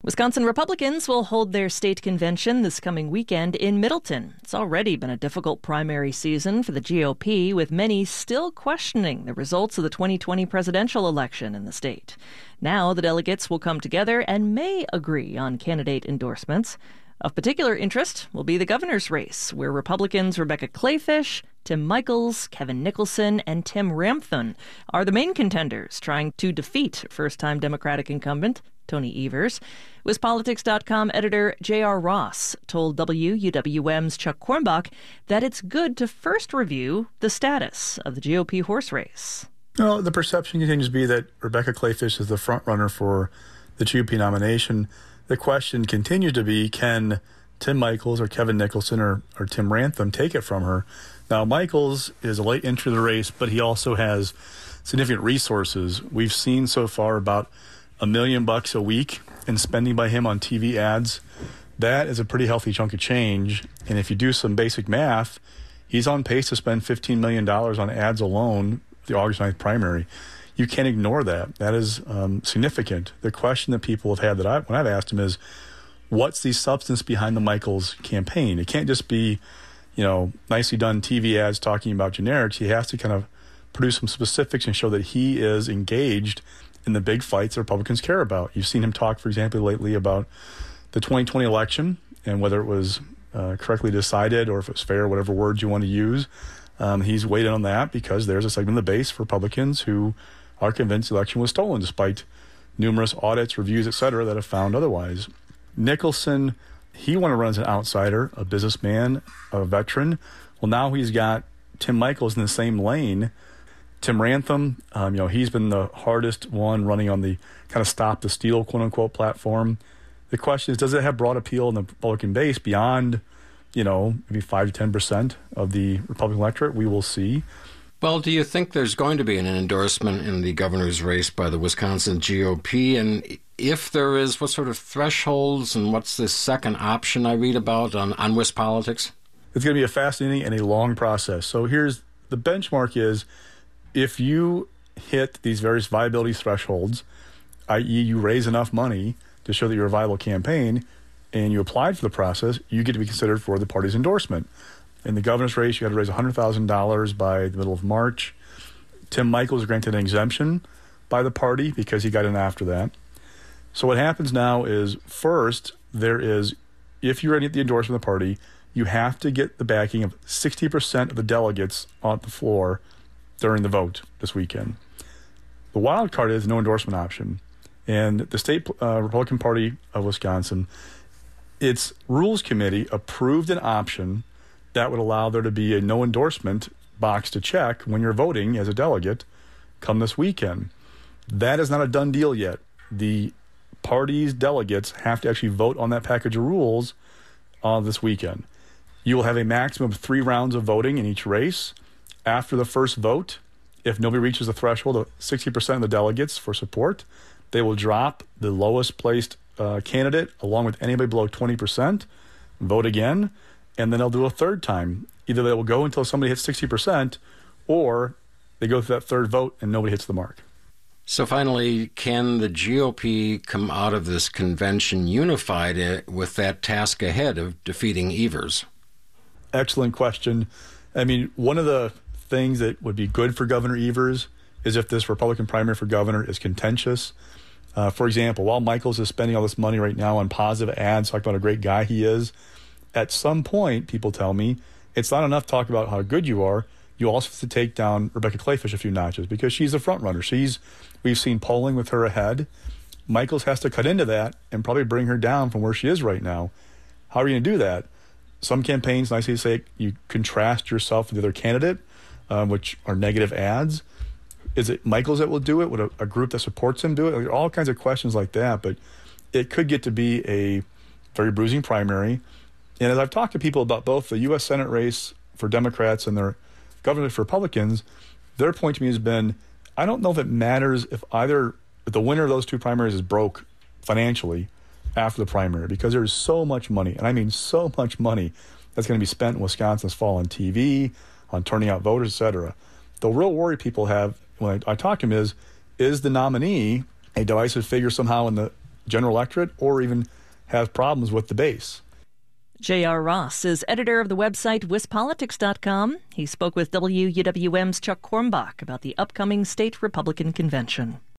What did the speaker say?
Wisconsin Republicans will hold their state convention this coming weekend in Middleton. It's already been a difficult primary season for the GOP, with many still questioning the results of the 2020 presidential election in the state. Now the delegates will come together and may agree on candidate endorsements. Of particular interest will be the governor's race, where Republicans Rebecca Kleefisch, Tim Michels, Kevin Nicholson, and Tim Ramthun are the main contenders trying to defeat first-time Democratic incumbent Tony Evers. WisPolitics.com editor J.R. Ross told WUWM's Chuck Kornbach that it's good to first review the status of the GOP horse race. No, the perception continues to be that Rebecca Kleefisch is the front runner for the GOP nomination. The question continues to be, can Tim Michels or Kevin Nicholson or Tim Ramthun take it from her? Now, Michels is a late entry to the race, but he also has significant resources. We've seen so far about $1 million a week in spending by him on TV ads. That is a pretty healthy chunk of change. And if you do some basic math, he's on pace to spend $15 million on ads alone, the August 9th primary. You can't ignore that. That is significant. The question that people have had when I've asked him is, what's the substance behind the Michels campaign? It can't just be, nicely done TV ads talking about generics. He has to kind of produce some specifics and show that he is engaged in the big fights that Republicans care about. You've seen him talk, for example, lately about the 2020 election and whether it was correctly decided or if it was fair, whatever words you want to use. He's weighed in on that because there's a segment of the base for Republicans who are convinced the election was stolen, despite numerous audits, reviews, et cetera, that have found otherwise. Nicholson, he wanted to run as an outsider, a businessman, a veteran. Well, now he's got Tim Michels in the same lane. Tim Ramthun, he's been the hardest one running on the kind of stop the steal, quote-unquote, platform. The question is, does it have broad appeal in the Republican base beyond, maybe 5 to 10% of the Republican electorate? We will see. Well, do you think there's going to be an endorsement in the governor's race by the Wisconsin GOP? And if there is, what sort of thresholds and what's the second option I read about on WisPolitics? It's going to be a fascinating and a long process. So here's the benchmark is, if you hit these various viability thresholds, i.e. you raise enough money to show that you're a viable campaign and you applied for the process, you get to be considered for the party's endorsement. In the governor's race, you had to raise $100,000 by the middle of March. Tim Michels was granted an exemption by the party because he got in after that. So what happens now is, first, if you're ready to get the endorsement of the party, you have to get the backing of 60% of the delegates on the floor during the vote this weekend. The wild card is no endorsement option. And the state Republican Party of Wisconsin, its rules committee approved an option that would allow there to be a no endorsement box to check when you're voting as a delegate come this weekend. That is not a done deal yet. The party's delegates have to actually vote on that package of rules this weekend. You will have a maximum of 3 rounds of voting in each race. After the first vote, if nobody reaches the threshold of 60% of the delegates for support, they will drop the lowest placed candidate along with anybody below 20%, vote again, and then they'll do a third time. Either they will go until somebody hits 60% or they go through that third vote and nobody hits the mark. So finally, can the GOP come out of this convention unified with that task ahead of defeating Evers? Excellent question. I mean, one of the things that would be good for Governor Evers is if this Republican primary for governor is contentious. For example, while Michels is spending all this money right now on positive ads, talking about a great guy he is, at some point, people tell me, it's not enough to talk about how good you are. You also have to take down Rebecca Kleefisch a few notches because she's the front runner. We've seen polling with her ahead. Michels has to cut into that and probably bring her down from where she is right now. How are you going to do that? Some campaigns, nicely say, you contrast yourself with the other candidate, which are negative ads. Is it Michels that will do it? Would a group that supports him do it? All kinds of questions like that. But it could get to be a very bruising primary. And as I've talked to people about both the U.S. Senate race for Democrats and their government for Republicans, their point to me has been, I don't know if it matters if the winner of those two primaries is broke financially after the primary, because there's so much money, and I mean so much money, that's going to be spent in Wisconsin this fall on TV, on turning out voters, et cetera. The real worry people have when I talk to them is the nominee a divisive figure somehow in the general electorate or even have problems with the base. J.R. Ross is editor of the website wispolitics.com. He spoke with WUWM's Chuck Kornbach about the upcoming state Republican convention.